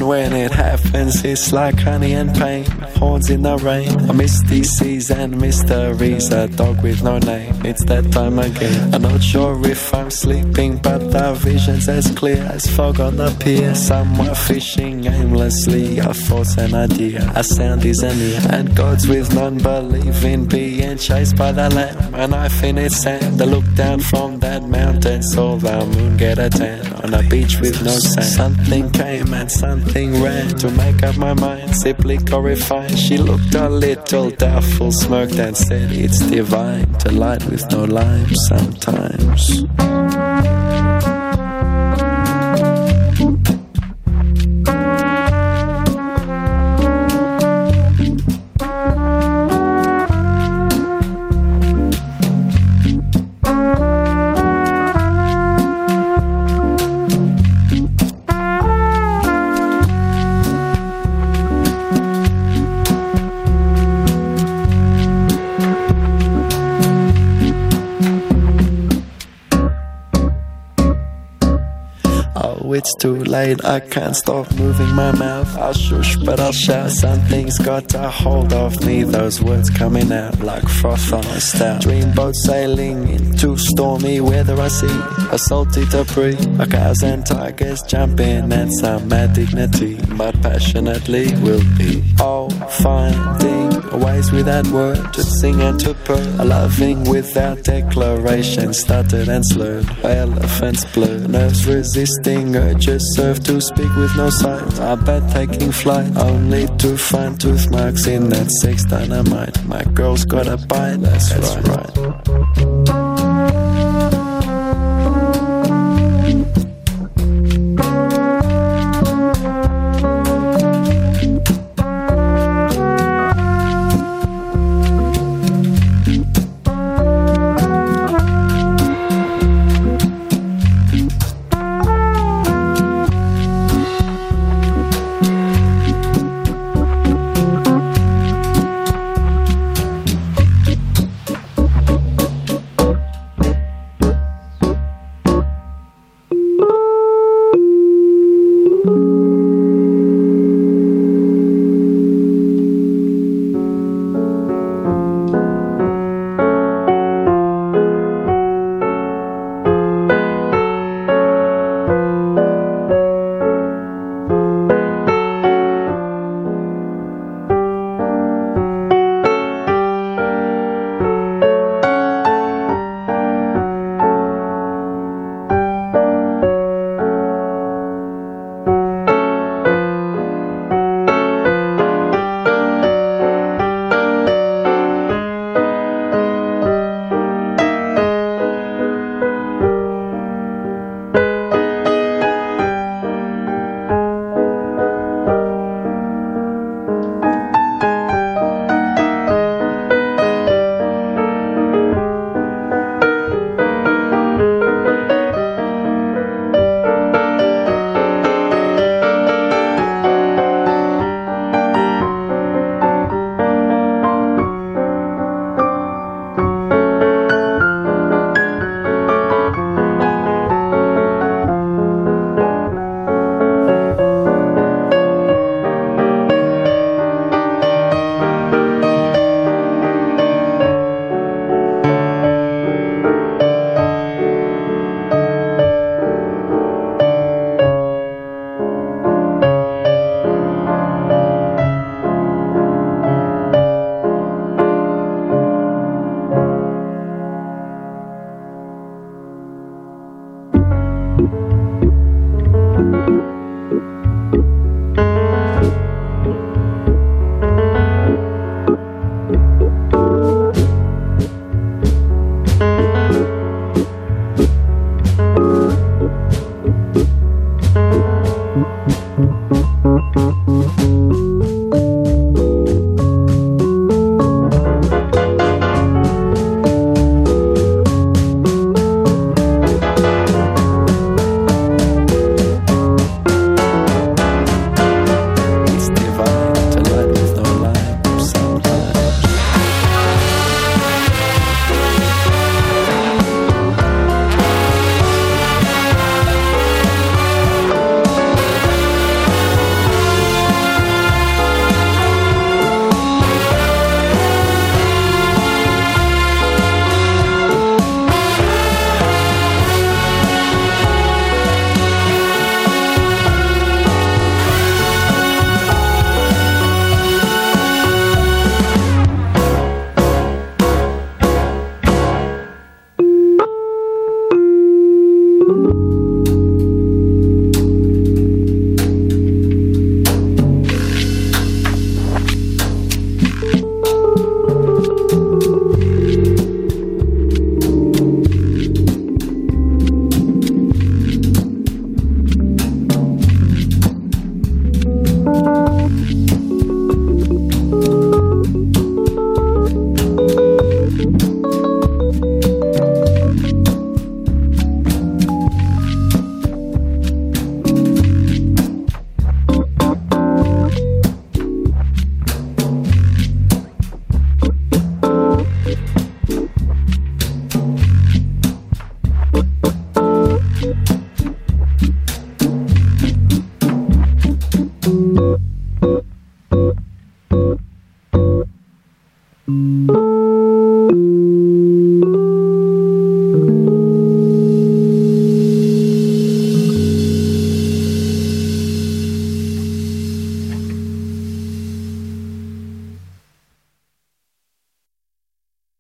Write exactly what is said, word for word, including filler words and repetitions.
And when it happens, it's like honey and pain, horns in the rain, a misty seas and mysteries, a dog with no name. It's that time again. I'm not sure if I'm sleeping, but the vision's as clear as fog on the pier. Somewhere fishing aimlessly, a thoughts and idea, a sound is an ear. And gods with none believe in being chased by the lamb, a knife in its hand. I look down from that mountain, saw the moon get a tan on a beach with no sand. Something came and something ran to make up my mind, simply horrified. She looked a little doubtful, smirked and said, it's divine to light with no lime sometimes. Oh, it's too late, I can't stop moving my mouth. I'll shush, but I'll shout. Something's got a hold of me, those words coming out like froth on a stout. Dreamboat sailing into stormy weather, I see a salty debris, a cows and tigers jumping and some mad dignity, but passionately will be all finding ways without word to sing and to purr, a loving without declaration, stuttered and slurred, elephants blur, nerves resisting urges serve to speak with no sight. I bet taking flight only to find tooth marks in that sex dynamite. My girl's got a bite, that's, that's right, right.